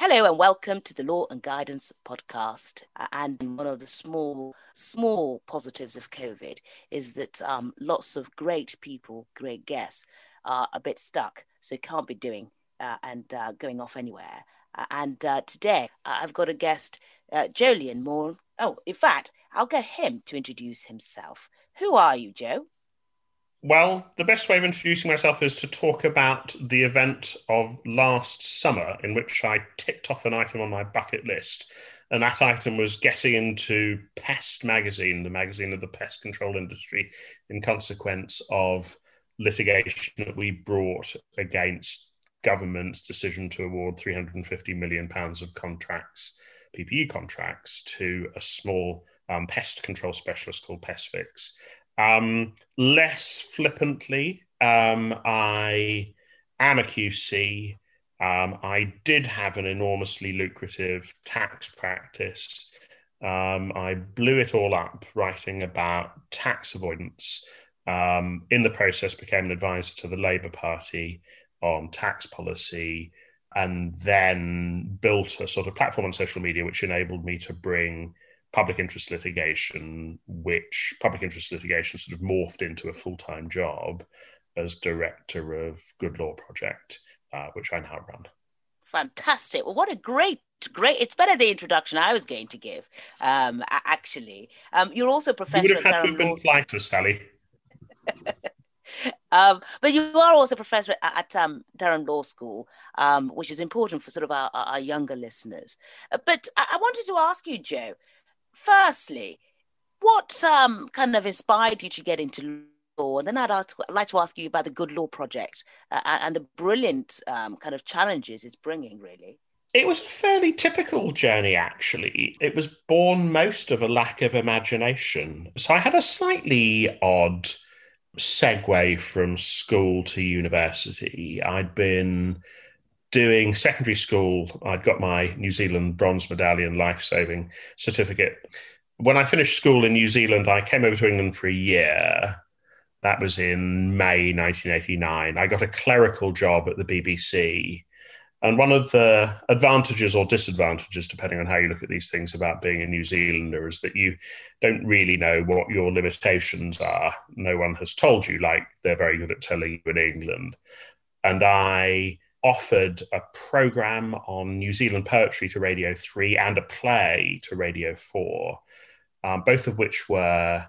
Hello and welcome to the Law and Guidance podcast. And one of the small positives of COVID is that lots of great people, great guests, are a bit stuck, so can't be doing and going off anywhere. And today I've got a guest, Jolyon Moore. Oh, in fact, I'll get him to introduce himself. Who are you, Joe? Well, the best way of introducing myself is to talk about the event of last summer in which I ticked off an item on my bucket list. And that item was getting into Pest magazine, the magazine of the pest control industry, in consequence of litigation that we brought against government's decision to award £350 million of contracts, PPE contracts, to a small pest control specialist called PestFix. Less flippantly, I am a QC. I did have an enormously lucrative tax practice. I blew it all up writing about tax avoidance. In the process, became an advisor to the Labour Party on tax policy, and then built a sort of platform on social media which enabled me to bring public interest litigation, which public interest litigation sort of morphed into a full-time job as director of Good Law Project, which I now run. Fantastic. Well, what a great, it's better the introduction I was going to give, actually. You're also a professor at Durham Law School. Flighter, Sally. But you are also a professor at Durham Law School, which is important for sort of our younger listeners. But I wanted to ask you, Joe, firstly, what kind of inspired you to get into law? And then I'd like to ask you about the Good Law Project and the brilliant kind of challenges it's bringing, really. It was a fairly typical journey, actually. It was born most of a lack of imagination. So I had a slightly odd segue from school to university. I'd been doing secondary school. I'd got my New Zealand bronze medallion life-saving certificate. When I finished school in New Zealand, I came over to England for a year. That was in May 1989. I got a clerical job at the BBC. And one of the advantages or disadvantages, depending on how you look at these things, about being a New Zealander is that you don't really know what your limitations are. No one has told you, like they're very good at telling you in England. And I offered a programme on New Zealand poetry to Radio 3 and a play to Radio 4, both of which were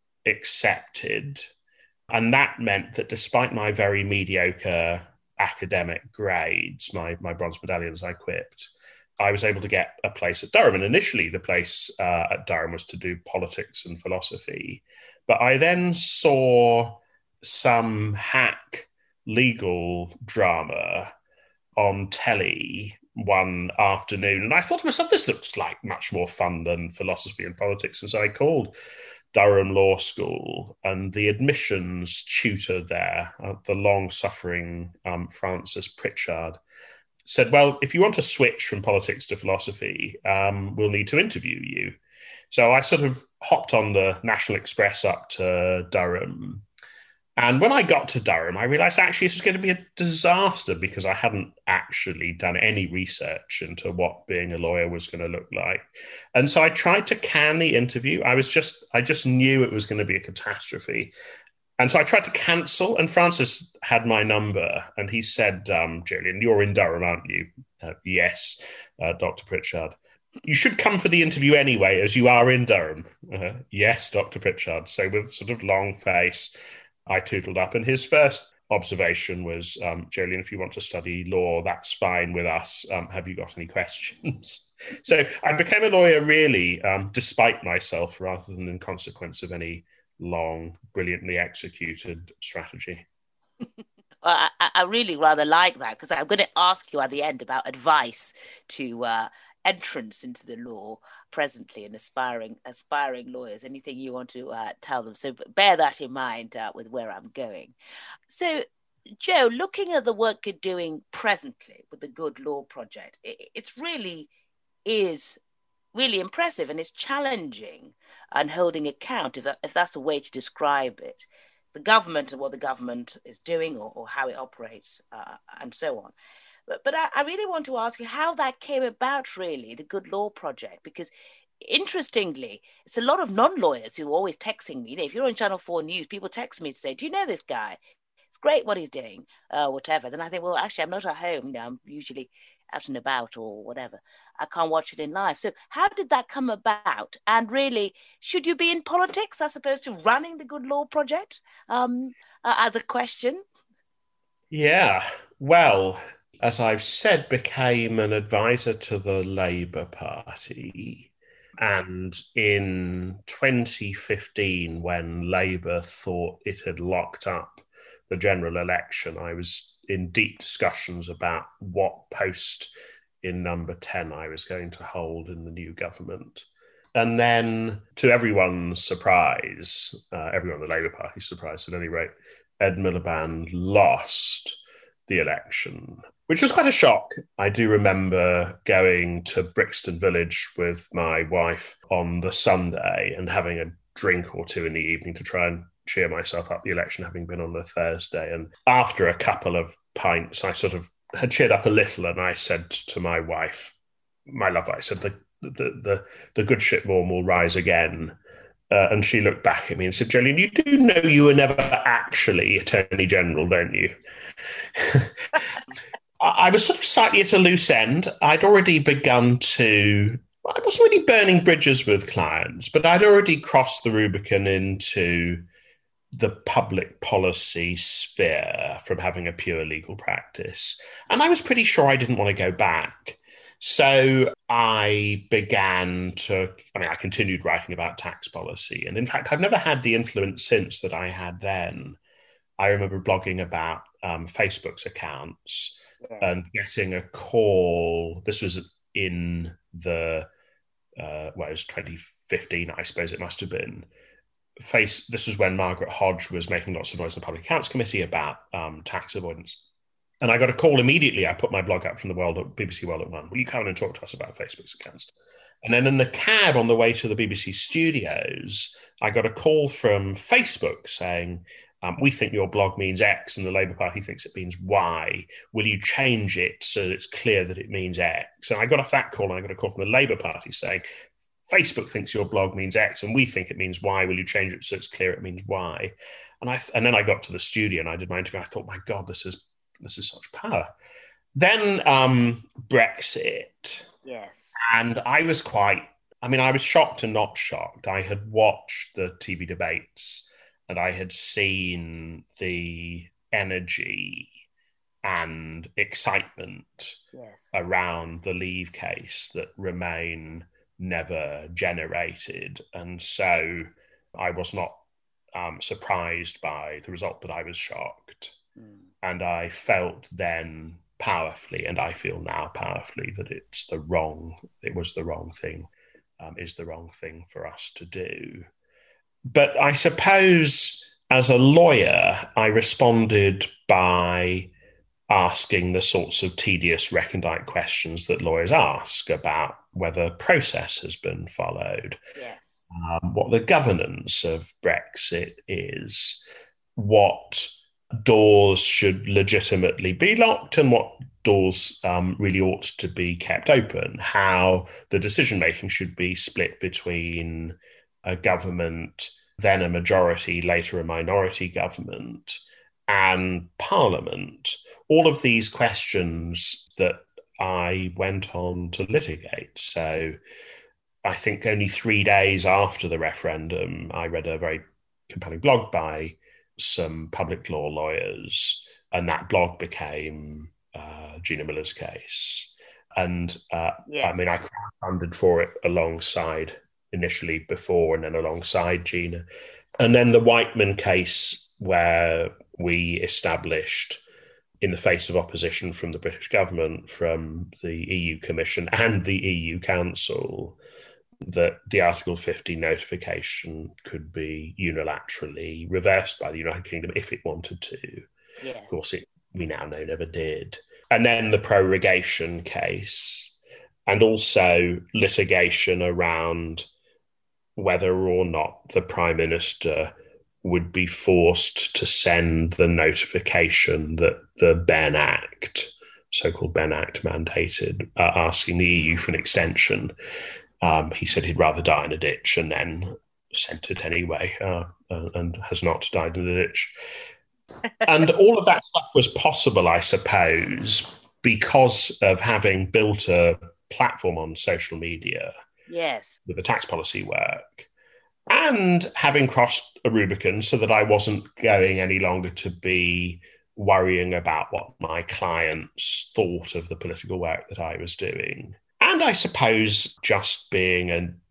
accepted. And that meant that despite my very mediocre academic grades, my bronze medallions I quipped, I was able to get a place at Durham. And initially the place at Durham was to do politics and philosophy. But I then saw some hack legal drama on telly one afternoon, and I thought to myself, this looks like much more fun than philosophy and politics. And so I called Durham Law School, and the admissions tutor there, the long-suffering Francis Pritchard, said, well, if you want to switch from politics to philosophy, we'll need to interview you. So I sort of hopped on the National Express up to Durham. And when I got to Durham, I realised actually this was going to be a disaster because I hadn't actually done any research into what being a lawyer was going to look like. And so I tried to can the interview. I just knew it was going to be a catastrophe. And so I tried to cancel, and Francis had my number, and he said, Jolyon, you're in Durham, aren't you? Yes, Dr. Pritchard. You should come for the interview anyway, as you are in Durham. Yes, Dr. Pritchard. So with sort of long face, I tootled up, and his first observation was, Jolyon, if you want to study law, that's fine with us. Have you got any questions? So I became a lawyer really despite myself rather than in consequence of any long, brilliantly executed strategy. Well, I really rather like that, because I'm going to ask you at the end about advice to entrance into the law presently and aspiring lawyers, anything you want to tell them. So bear that in mind with where I'm going. So, Joe, looking at the work you're doing presently with the Good Law Project, it's really is really impressive, and it's challenging and holding account, if that's a way to describe it, the government and what the government is doing or how it operates and so on. But I really want to ask you how that came about, really, the Good Law Project, because interestingly, it's a lot of non-lawyers who are always texting me. You know, if you're on Channel 4 News, people text me to say, do you know this guy? It's great what he's doing, whatever. Then I think, well, actually, I'm not at home. You know, I'm usually out and about or whatever. I can't watch it in live. So how did that come about? And really, should you be in politics as opposed to running the Good Law Project as a question? Yeah, well, as I've said, became an advisor to the Labour Party. And in 2015, when Labour thought it had locked up the general election, I was in deep discussions about what post in number 10 I was going to hold in the new government. And then, to everyone's surprise, everyone in the Labour Party's surprise at any rate, Ed Miliband lost the election, which was quite a shock. I do remember going to Brixton Village with my wife on the Sunday and having a drink or two in the evening to try and cheer myself up, the election having been on the Thursday. And after a couple of pints, I sort of had cheered up a little, and I said to my wife, my love, I said, the good ship Morn will rise again. And she looked back at me and said, Jolene, you do know you were never actually Attorney General, don't you? I was sort of slightly at a loose end. I'd already begun to, I wasn't really burning bridges with clients, but I'd already crossed the Rubicon into the public policy sphere from having a pure legal practice. And I was pretty sure I didn't want to go back. So I I continued writing about tax policy. And in fact, I've never had the influence since that I had then. I remember blogging about Facebook's accounts and getting a call. This was in it was 2015, I suppose it must have been. This was when Margaret Hodge was making lots of noise in the Public Accounts Committee about tax avoidance. And I got a call immediately. I put my blog up from the BBC World at One. Will you come in and talk to us about Facebook's accounts? And then in the cab on the way to the BBC studios, I got a call from Facebook saying, we think your blog means X and the Labour Party thinks it means Y. Will you change it so that it's clear that it means X? And I got off that call and I got a call from the Labour Party saying, Facebook thinks your blog means X and we think it means Y. Will you change it so it's clear it means Y? And then I got to the studio and I did my interview. I thought, my God, this is such power. Then Brexit. Yes. And I was shocked and not shocked. I had watched the TV debates and I had seen the energy and excitement around the Leave case that Remain never generated. And so I was not surprised by the result, but I was shocked. And I felt then powerfully, and I feel now powerfully, that it was the wrong thing for us to do. But I suppose as a lawyer, I responded by asking the sorts of tedious recondite questions that lawyers ask about whether process has been followed, what the governance of Brexit is, what doors should legitimately be locked and what doors really ought to be kept open, how the decision-making should be split between a government, then a majority, later a minority government, and Parliament. All of these questions that I went on to litigate. So I think only 3 days after the referendum, I read a very compelling blog by some public law lawyers, and that blog became Gina Miller's case. And I crowdfunded for it initially before and then alongside Gina. And then the Whiteman case, where we established, in the face of opposition from the British government, from the EU Commission and the EU Council, that the Article 50 notification could be unilaterally reversed by the United Kingdom if it wanted to. Yes. Of course, we now know never did. And then the prorogation case, and also litigation around whether or not the Prime Minister would be forced to send the notification that the Benn Act so-called Benn Act mandated, asking the EU for an extension. He said he'd rather die in a ditch, and then sent it anyway, and has not died in a ditch. And all of that stuff was possible, I suppose, because of having built a platform on social media Yes. with the tax policy work, and having crossed a Rubicon so that I wasn't going any longer to be worrying about what my clients thought of the political work that I was doing. And I suppose just being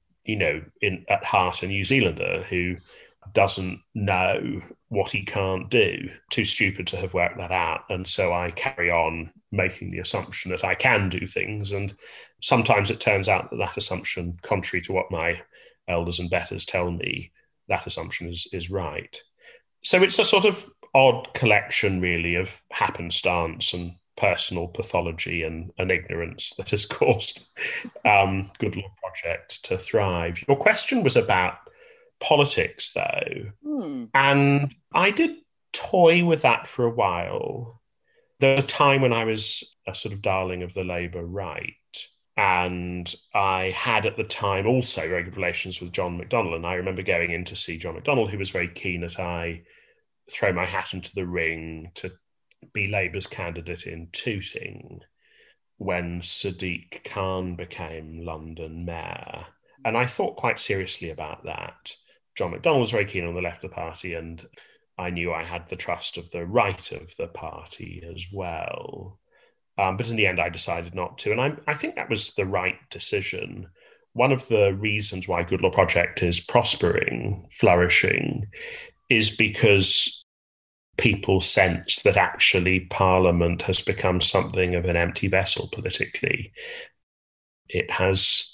at heart a New Zealander who doesn't know what he can't do, too stupid to have worked that out. And so I carry on making the assumption that I can do things. And sometimes it turns out that assumption, contrary to what my elders and betters tell me, that assumption is right. So it's a sort of odd collection, really, of happenstance and personal pathology and ignorance that has caused Good Law Project to thrive. Your question was about politics, though, and I did toy with that for a while. There was a time when I was a sort of darling of the Labour right, and I had at the time also very good relations with John McDonnell, and I remember going in to see John McDonnell, who was very keen that I throw my hat into the ring to be Labour's candidate in Tooting when Sadiq Khan became London mayor. And I thought quite seriously about that. John McDonnell was very keen on the left of the party, and I knew I had the trust of the right of the party as well. But in the end, I decided not to. And I think that was the right decision. One of the reasons why Good Law Project is prospering, flourishing, is because people sense that actually Parliament has become something of an empty vessel politically. It has,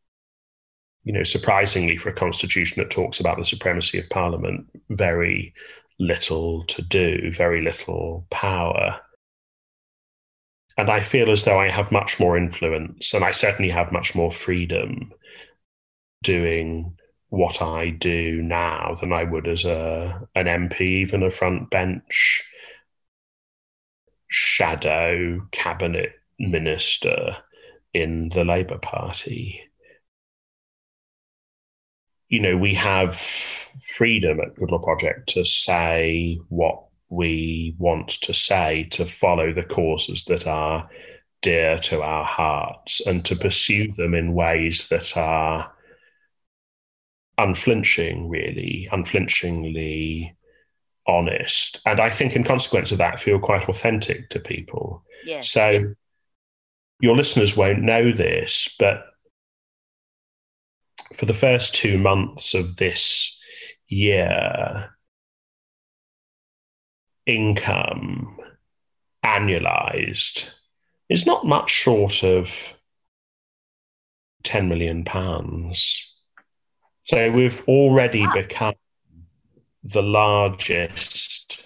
surprisingly for a constitution that talks about the supremacy of Parliament, very little to do, very little power. And I feel as though I have much more influence, and I certainly have much more freedom doing what I do now than I would as an MP, even a front bench shadow cabinet minister in the Labour Party. We have freedom at Good Law Project to say what we want to say, to follow the causes that are dear to our hearts, and to pursue them in ways that are unflinchingly honest. And I think in consequence of that, feel quite authentic to people. Yes. So your listeners won't know this, but for the first 2 months of this year, income annualized is not much short of £10 million. So we've already become the largest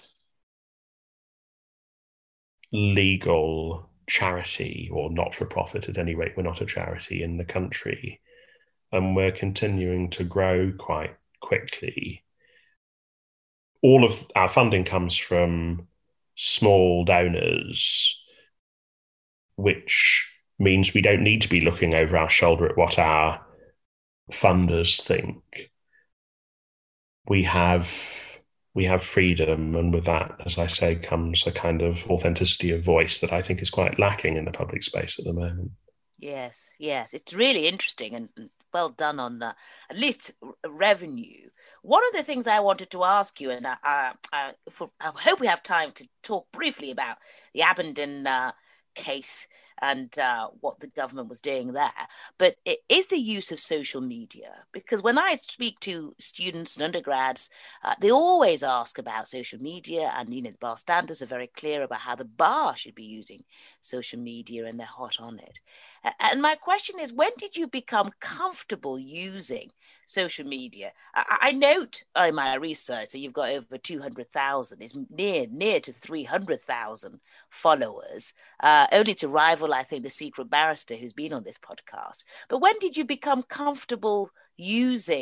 legal charity, or not-for-profit at any rate. We're not a charity in the country. And we're continuing to grow quite quickly. All of our funding comes from small donors, which means we don't need to be looking over our shoulder at what our funders think. We have freedom, and with that, as I say, comes a kind of authenticity of voice that I think is quite lacking in the public space at the moment. Yes, it's really interesting and well done on at least revenue. One of the things I wanted to ask you, and I hope we have time to talk briefly about the Abingdon case and what the government was doing there, but it is the use of social media. Because when I speak to students and undergrads, they always ask about social media, and the bar standards are very clear about how the bar should be using social media, and they're hot on it. And my question is, when did you become comfortable using social media? I note in my research that you've got over 200,000, it's near to 300,000 followers, only to rival, I think, the Secret Barrister who's been on this podcast. But when did you become comfortable using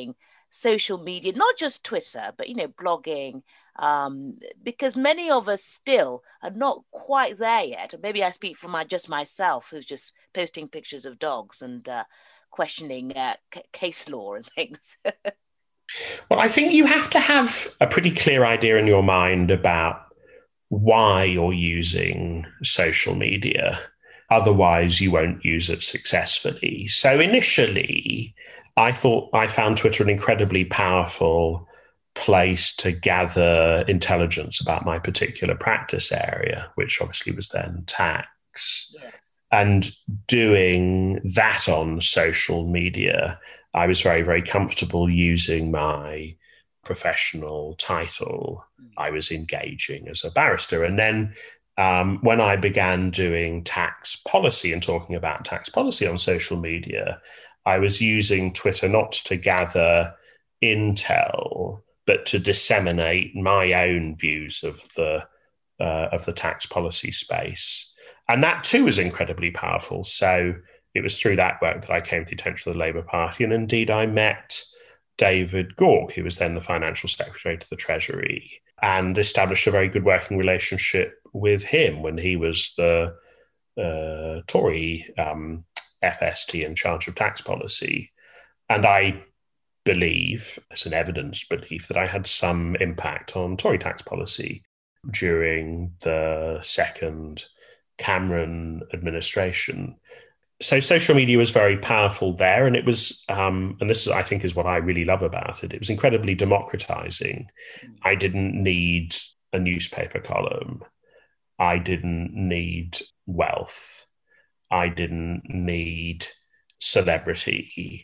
social media, not just Twitter, but, blogging, because many of us still are not quite there yet. Maybe I speak for just myself, who's just posting pictures of dogs and questioning case law and things. Well, I think you have to have a pretty clear idea in your mind about why you're using social media. Otherwise, you won't use it successfully. So initially, I found Twitter an incredibly powerful place to gather intelligence about my particular practice area, which obviously was then tax. Yes. And doing that on social media, I was very, very comfortable using my professional title. I was engaging as a barrister. And then when I began doing tax policy and talking about tax policy on social media, I was using Twitter not to gather intel, but to disseminate my own views of the tax policy space. And that too was incredibly powerful. So it was through that work that I came to the attention of the Labour Party. And indeed, I met David Gauke, who was then the Financial Secretary to the Treasury, and established a very good working relationship with him when he was the Tory FST in charge of tax policy. And I believe, as an evidenced belief, that I had some impact on Tory tax policy during the second Cameron administration. So social media was very powerful there, and it was, and this I think is what I really love about it. It was incredibly democratizing. I didn't need a newspaper column. I didn't need wealth. I didn't need celebrity.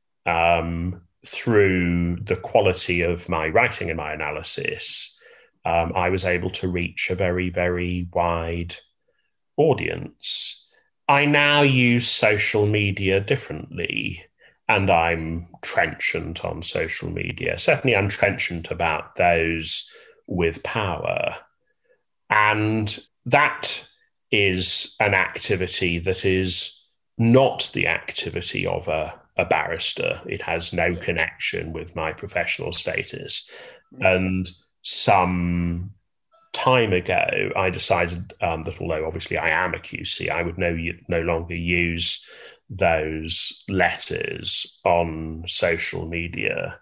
Through the quality of my writing and my analysis, I was able to reach a very, very wide audience. I now use social media differently, and I'm trenchant on social media. Certainly, I'm trenchant about those with power. And that is an activity that is not the activity of a barrister. It has no connection with my professional status. And some time ago, I decided that although obviously I am a QC, I would no longer use those letters on social media.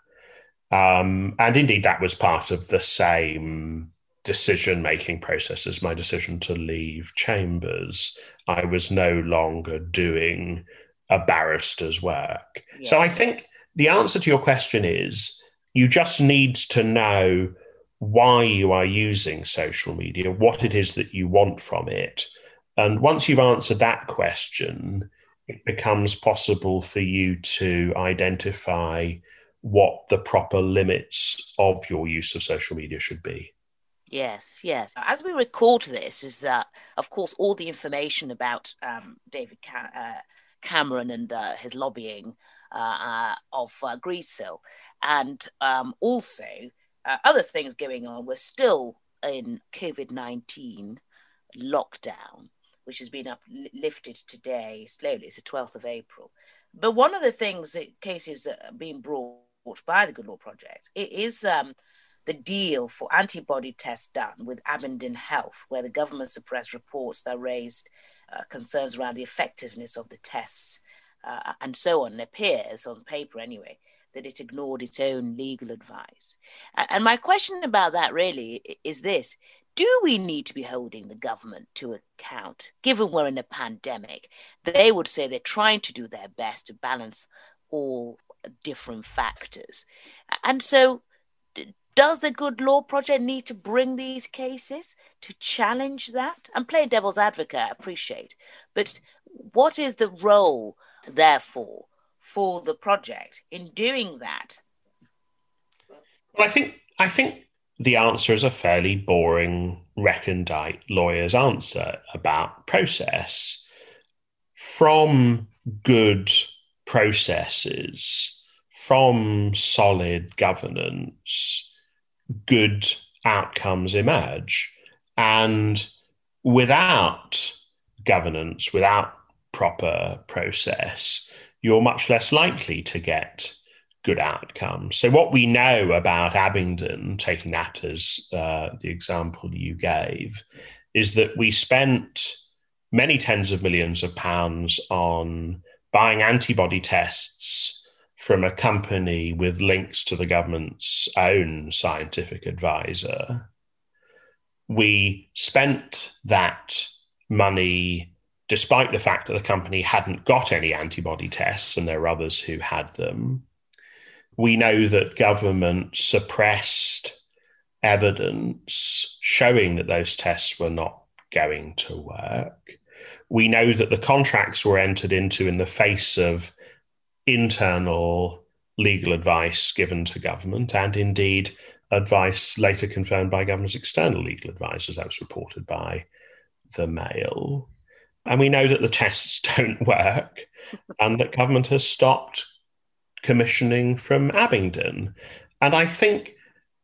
And indeed, that was part of the same decision-making process as my decision to leave Chambers. I was no longer doing a barrister's work. Yeah. So I think the answer to your question is you just need to know why you are using social media, what it is that you want from it. And once you've answered that question, it becomes possible for you to identify what the proper limits of your use of social media should be. Yes, yes. As we record this, is that, of course, all the information about David Cameron and his lobbying of Greensill, and also other things going on. We're still in COVID-19 lockdown, which has been lifted today slowly. It's the 12th of April. But one of the cases being brought by the Good Law Project, it is the deal for antibody tests done with Aberdeen Health, where the government suppressed reports that raised concerns around the effectiveness of the tests and so on. It appears on paper anyway that it ignored its own legal advice. And my question about that really is this: do we need to be holding the government to account, given we're in a pandemic? They would say they're trying to do their best to balance all different factors. And so does the Good Law Project need to bring these cases to challenge that? I'm playing devil's advocate, I appreciate. But what is the role, therefore, for the project in doing that? Well, I think the answer is a fairly boring, recondite lawyer's answer about process. From good processes, from solid governance, good outcomes emerge. And without governance, without proper process, you're much less likely to get good outcomes. So what we know about Abingdon, taking that as the example you gave, is that we spent many tens of millions of pounds on buying antibody tests from a company with links to the government's own scientific advisor. We spent that money despite the fact that the company hadn't got any antibody tests and there were others who had them. We know that government suppressed evidence showing that those tests were not going to work. We know that the contracts were entered into in the face of internal legal advice given to government, and indeed advice later confirmed by government's external legal advisors. That was reported by the Mail. And we know that the tests don't work and that government has stopped commissioning from Abingdon. And I think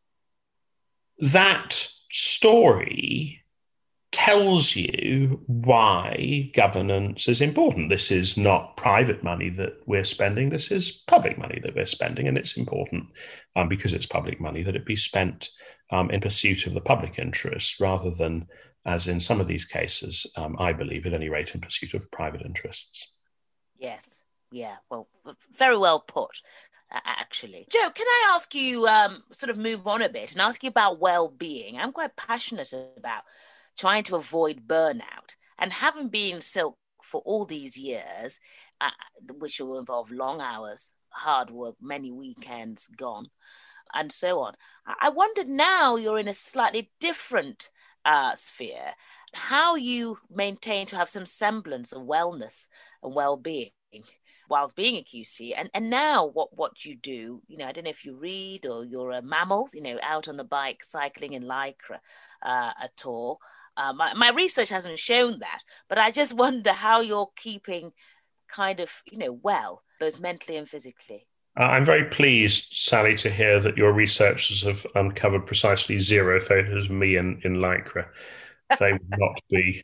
that story tells you why governance is important. This is not private money that we're spending. This is public money that we're spending. And it's important because it's public money that it be spent in pursuit of the public interest rather than, as in some of these cases, I believe, at any rate, in pursuit of private interests. Yes. Yeah. Well, very well put, actually. Joe, can I ask you, sort of move on a bit and ask you about well-being? I'm quite passionate about trying to avoid burnout. And having been Silk for all these years, which will involve long hours, hard work, many weekends gone, and so on, I wondered, now you're in a slightly different sphere, how you maintain to have some semblance of wellness and well-being whilst being a QC, and now what you do. I don't know if you read or you're a mammal, out on the bike, cycling in Lycra at all. My research hasn't shown that, but I just wonder how you're keeping kind of, well, both mentally and physically. I'm very pleased, Sally, to hear that your researchers have uncovered precisely 0 photos of me in Lycra. They would not be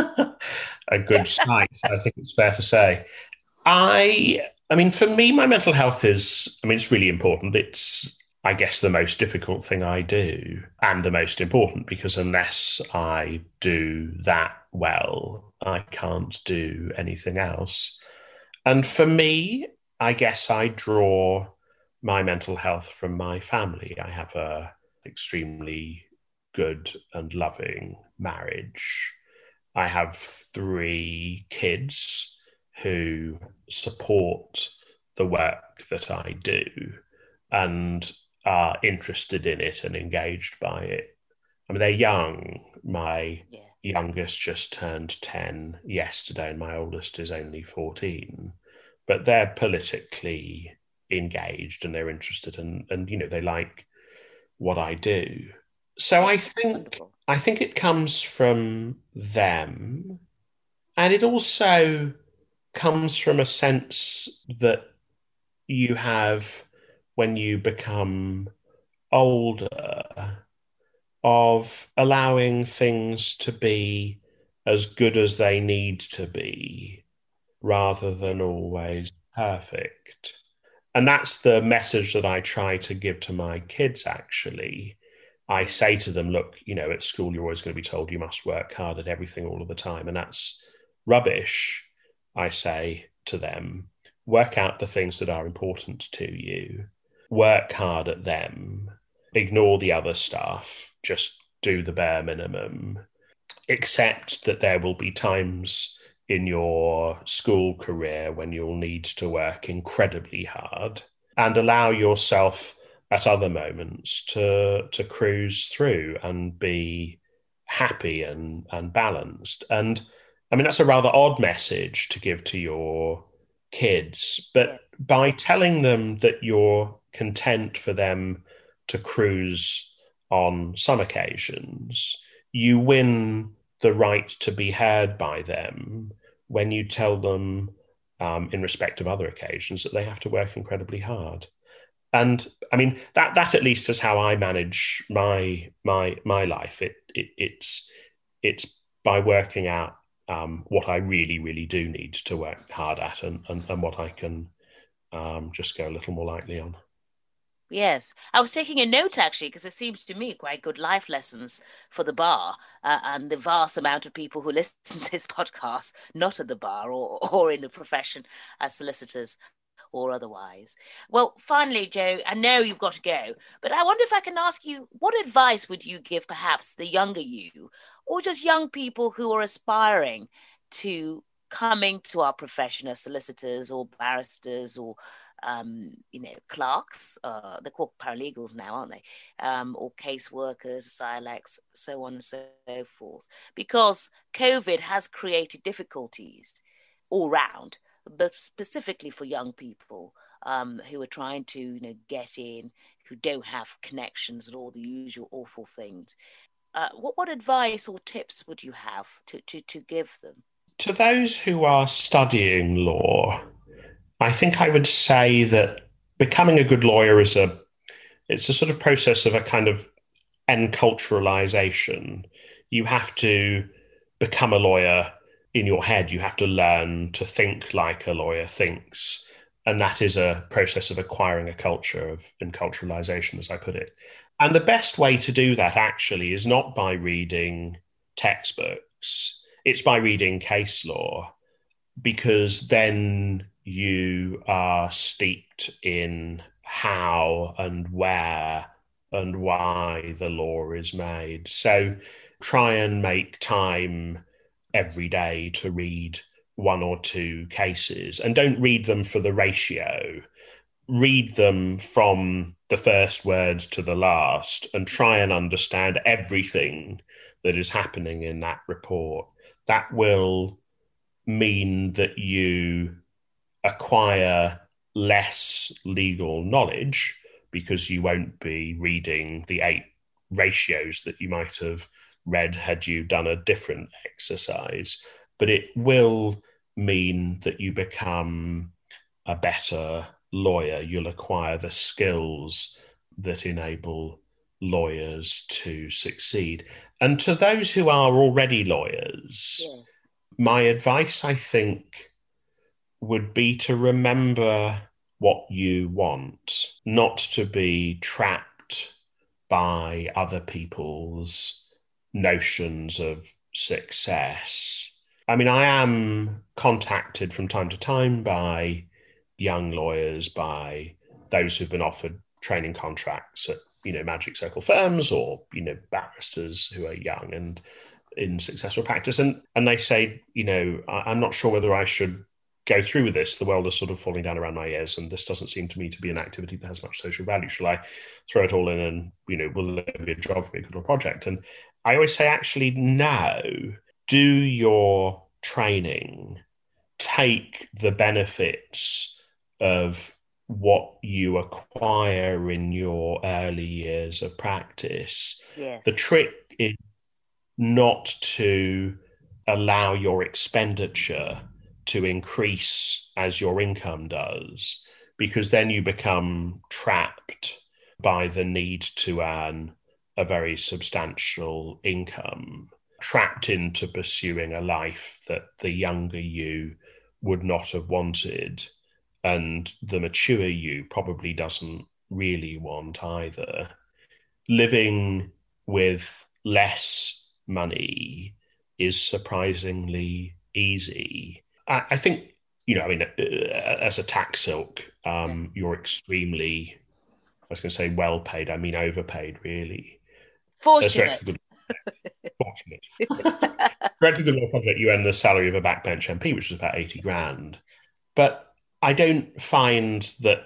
a good sight, I think it's fair to say. I mean, for me, my mental health is, it's really important. It's, I guess, the most difficult thing I do and the most important, because unless I do that well, I can't do anything else. And for me, I guess I draw my mental health from my family. I have a extremely good and loving marriage. I have 3 kids who support the work that I do and are interested in it and engaged by it. They're young. My youngest just turned 10 yesterday, and my oldest is only 14. But they're politically engaged and they're interested and they like what I do. So I think it comes from them. And it also comes from a sense that you have when you become older of allowing things to be as good as they need to be rather than always perfect. And that's the message that I try to give to my kids, actually. I say to them, look, at school, you're always going to be told you must work hard at everything all of the time. And that's rubbish. I say to them, work out the things that are important to you, work hard at them, ignore the other stuff, just do the bare minimum, accept that there will be times in your school career when you'll need to work incredibly hard, and allow yourself at other moments to cruise through and be happy and balanced. And that's a rather odd message to give to your kids, but by telling them that you're content for them to cruise on some occasions, you win the right to be heard by them when you tell them, in respect of other occasions, that they have to work incredibly hard. And that at least is how I manage my life. It's by working out what I really, really do need to work hard at and what I can just go a little more lightly on. Yes, I was taking a note actually because it seems to me quite good life lessons for the bar and the vast amount of people who listen to this podcast, not at the bar or in the profession as solicitors or otherwise. Well, finally, Joe, I know you've got to go, but I wonder if I can ask you, what advice would you give perhaps the younger you or just young people who are aspiring to coming to our profession as solicitors or barristers or clerks, they're called paralegals now, aren't they? Or caseworkers, SILEX, so on and so forth. Because COVID has created difficulties all round, but specifically for young people who are trying to, get in, who don't have connections and all the usual awful things. What advice or tips would you have to give them? To those who are studying law, I think I would say that becoming a good lawyer it's a sort of process of a kind of enculturalization. You have to become a lawyer in your head. You have to learn to think like a lawyer thinks. And that is a process of acquiring a culture of enculturalization, as I put it. And the best way to do that actually is not by reading textbooks, it's by reading case law, because then you are steeped in how and where and why the law is made. So try and make time every day to read one or two cases, and don't read them for the ratio. Read them from the first word to the last and try and understand everything that is happening in that report. That will mean that you acquire less legal knowledge because you won't be reading the 8 ratios that you might have read had you done a different exercise. But it will mean that you become a better lawyer. You'll acquire the skills that enable lawyers to succeed. And to those who are already lawyers, Yes. my advice, I think, would be to remember what you want, not to be trapped by other people's notions of success. I mean, I am contacted from time to time by young lawyers, by those who've been offered training contracts at, Magic Circle firms or, barristers who are young and in successful practice. And they say, I'm not sure whether I should go through with this. The world is sort of falling down around my ears, and this doesn't seem to me to be an activity that has much social value. Shall I throw it all in and, will there be a job for me, a good project? And I always say, actually, no. Do your training, take the benefits of what you acquire in your early years of practice. Yes. The trick is not to allow your expenditure to increase as your income does, because then you become trapped by the need to earn a very substantial income, trapped into pursuing a life that the younger you would not have wanted, and the mature you probably doesn't really want either. Living with less money is surprisingly easy. I think, as a tax silk, you're extremely, I was going to say well paid, I mean overpaid, really. Fortunate. Fortunate. Director of the Law Project, you earn the salary of a backbench MP, which is about 80 grand. But I don't find that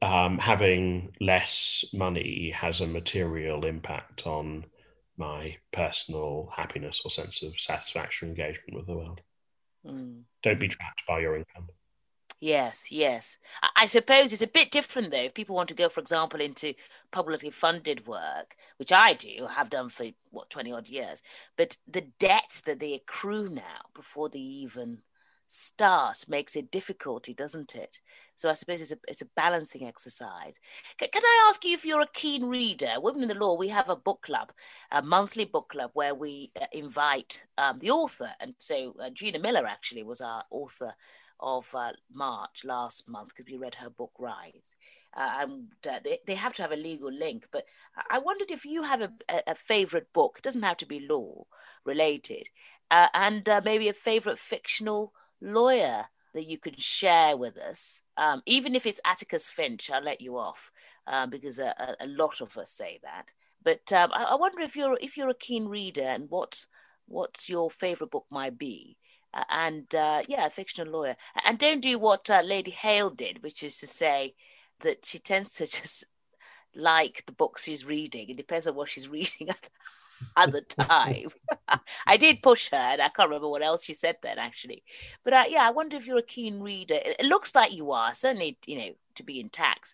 having less money has a material impact on my personal happiness or sense of satisfaction, engagement with the world. Don't be trapped by your income. Yes. I suppose it's a bit different, though, if people want to go, for example, into publicly funded work, which I do, have done for, 20 odd years. But the debts that they accrue now before they even start makes it difficult, doesn't it? So I suppose it's a balancing exercise. Can I ask you if you're a keen reader? Women in the Law, we have a book club, a monthly book club where we invite the author. And so Gina Miller actually was our author of March last month, because we read her book Rise. And they have to have a legal link. But I wondered if you have a favorite book. It doesn't have to be law related, and maybe a favorite fictional lawyer that you could share with us. Even if it's Atticus Finch, I'll let you off, because a lot of us say that. But I wonder if you're a keen reader, and what's your favorite book might be. A fictional lawyer. And don't do what Lady Hale did, which is to say that she tends to just like the books she's reading. It depends on what she's reading at the time. I did push her, and I can't remember what else she said then, actually. But I wonder if you're a keen reader. It looks like you are, certainly, to be in tax.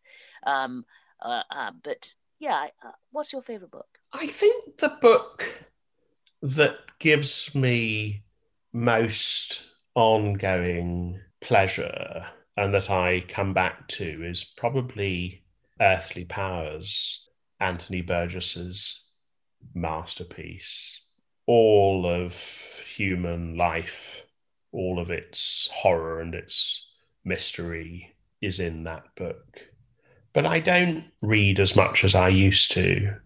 But yeah, what's your favorite book? I think the book that gives me most ongoing pleasure and that I come back to is probably Earthly Powers, Anthony Burgess's masterpiece. All of human life, all of its horror and its mystery is in that book. But I don't read as much as I used to.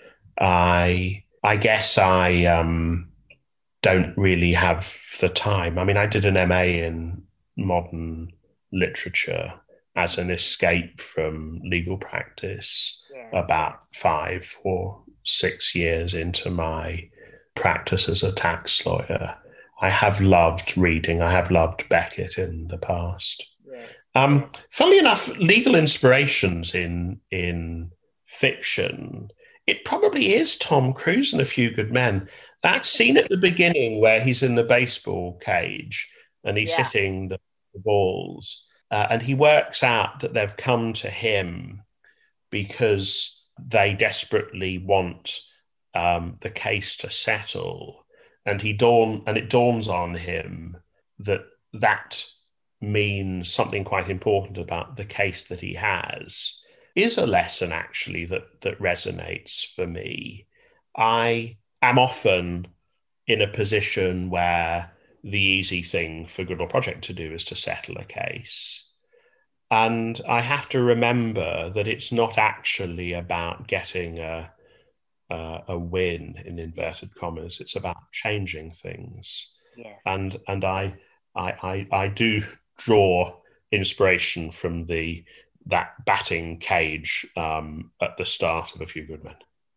I guess I don't really have the time. I mean, I did an MA in modern literature as an escape from legal practice. Yes. About 5 or 6 years into my practice as a tax lawyer. I have loved reading. I have loved Beckett in the past. Yes. Funnily enough, legal inspirations in fiction, it probably is Tom Cruise and A Few Good Men. That scene at the beginning where he's in the baseball cage and he's hitting the balls, and he works out that they've come to him because they desperately want the case to settle, and it dawns on him that means something quite important about the case that he has, is a lesson actually that resonates for me. I am often in a position where the easy thing for Goodall Project to do is to settle a case. And I have to remember that it's not actually about getting a win in inverted commas. It's about changing things. Yes. And I do draw inspiration from that batting cage at the start of A Few Good Men.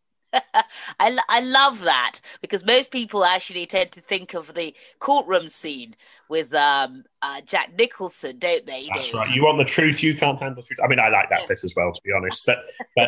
I love that, because most people actually tend to think of the courtroom scene with Jack Nicholson, don't they? That's right. You want the truth, you can't handle the truth. I mean, I like that bit as well, to be honest. But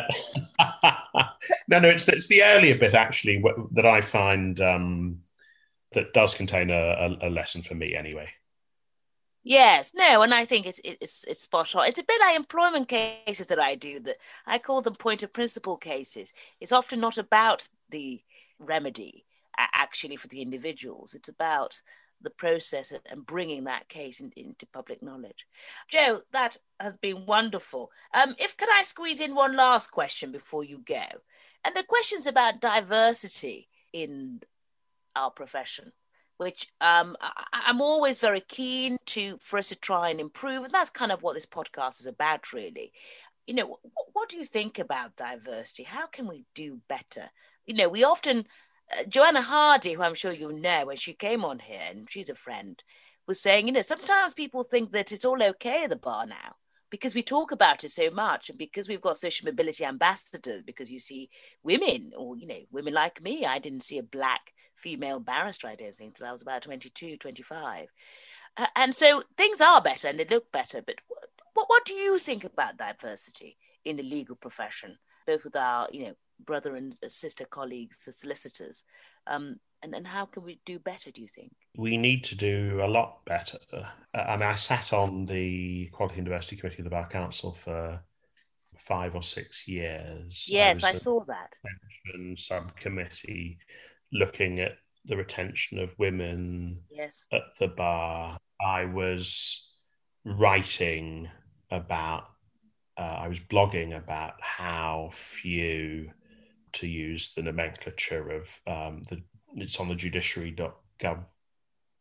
no, it's the earlier bit actually that I find that does contain a lesson for me, anyway. Yes, no, and I think it's spot on. It's a bit like employment cases that I do, that I call them point of principle cases. It's often not about the remedy, actually, for the individuals. It's about the process and bringing that case into public knowledge. Joe, that has been wonderful. Can I squeeze in one last question before you go? And the question's about diversity in our profession, which I'm always very keen for us to try and improve. And that's kind of what this podcast is about, really. What do you think about diversity? How can we do better? We often, Joanna Hardy, who I'm sure you know, when she came on here, and she's a friend, was saying, sometimes people think that it's all okay at the bar now, because we talk about it so much, and because we've got social mobility ambassadors, because you see women, or, women like me. I didn't see a Black female barrister, I don't think, until I was about 22, 25. And so things are better and they look better. But what do you think about diversity in the legal profession, both with our, brother and sister colleagues, the solicitors? And how can we do better, do you think? We need to do a lot better. I sat on the Quality and Diversity Committee of the Bar Council for 5 or 6 years. Yes, I saw that. Subcommittee looking at the retention of women at the bar. I was writing about, I was blogging about how few, to use the nomenclature of it's on the judiciary.gov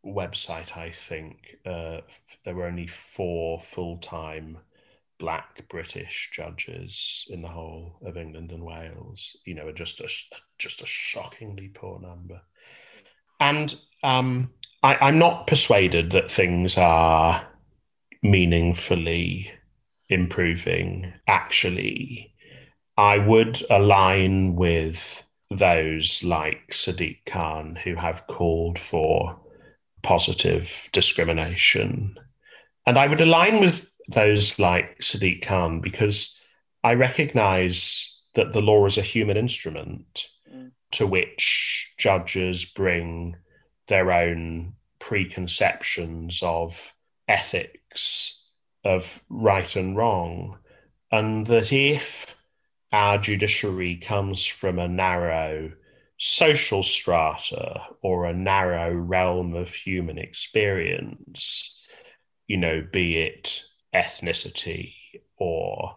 website, I think, there were only 4 full-time Black British judges in the whole of England and Wales. Just a shockingly poor number. And I'm not persuaded that things are meaningfully improving. Actually, I would align with those like Sadiq Khan who have called for positive discrimination. And I would align with those like Sadiq Khan because I recognize that the law is a human instrument to which judges bring their own preconceptions of ethics, of right and wrong, and that if our judiciary comes from a narrow social strata or a narrow realm of human experience, be it ethnicity or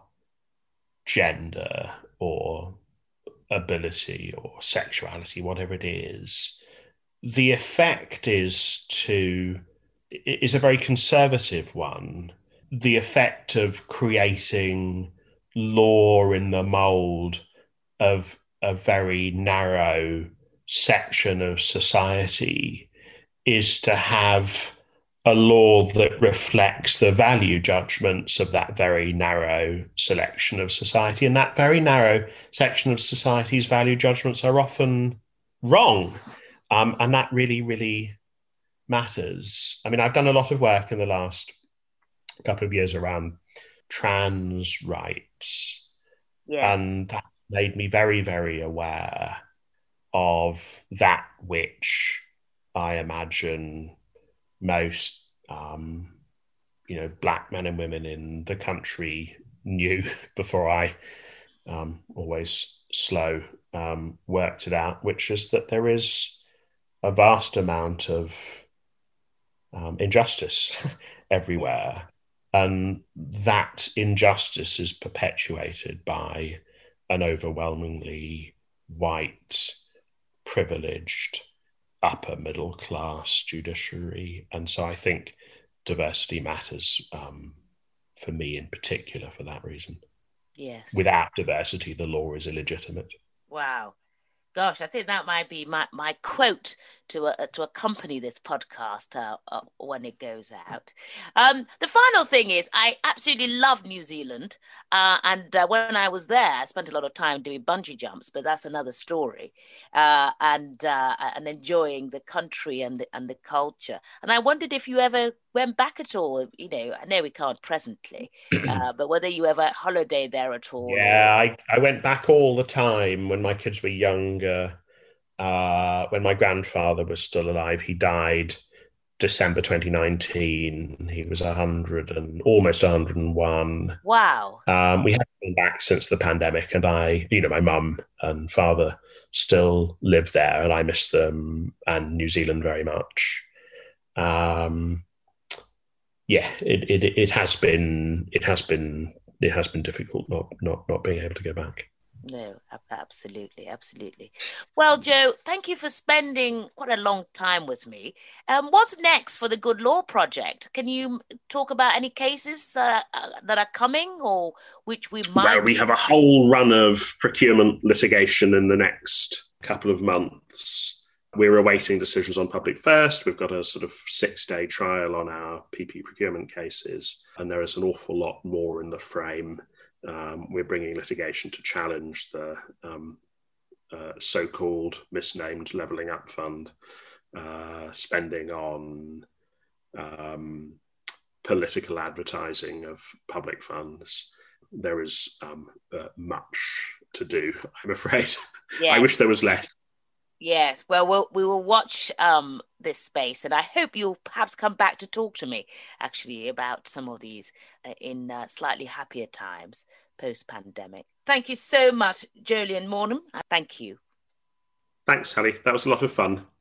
gender or ability or sexuality, whatever it is, the effect is a very conservative one. The effect of creating law in the mold of a very narrow section of society is to have a law that reflects the value judgments of that very narrow selection of society. And that very narrow section of society's value judgments are often wrong. And that really, really matters. I mean, I've done a lot of work in the last couple of years around trans rights. Yes. And that made me very, very aware of that which I imagine most, Black men and women in the country knew before I always slow worked it out, which is that there is a vast amount of injustice everywhere. And that injustice is perpetuated by an overwhelmingly white, privileged, upper middle class judiciary. And so I think diversity matters for me in particular for that reason. Yes. Without diversity, the law is illegitimate. Wow. Gosh, I think that might be my quote to accompany this podcast when it goes out. The final thing is, I absolutely love New Zealand, and when I was there, I spent a lot of time doing bungee jumps, but that's another story. And enjoying the country and the culture. And I wondered if you ever went back at all. I know we can't presently, but whether you ever holidayed there at all. Yeah, I went back all the time when my kids were younger. When my grandfather was still alive, he died December 2019. He was almost 101. Wow. We haven't been back since the pandemic, and my mum and father still live there, and I miss them and New Zealand very much. It has been difficult not being able to go back. No, absolutely. Well, Joe, thank you for spending quite a long time with me. What's next for the Good Law Project? Can you talk about any cases that are coming or which we might... Well, we have a whole run of procurement litigation in the next couple of months. We're awaiting decisions on Public First. We've got a sort of 6-day trial on our PP procurement cases, and there is an awful lot more in the frame. We're bringing litigation to challenge the so-called misnamed Levelling Up Fund, spending on political advertising of public funds. There is much to do, I'm afraid. Yes. I wish there was less. Yes, well, we will watch this space, and I hope you'll perhaps come back to talk to me, actually, about some of these in slightly happier times post-pandemic. Thank you so much, Jolyon Mornham. Thank you. Thanks, Sally. That was a lot of fun.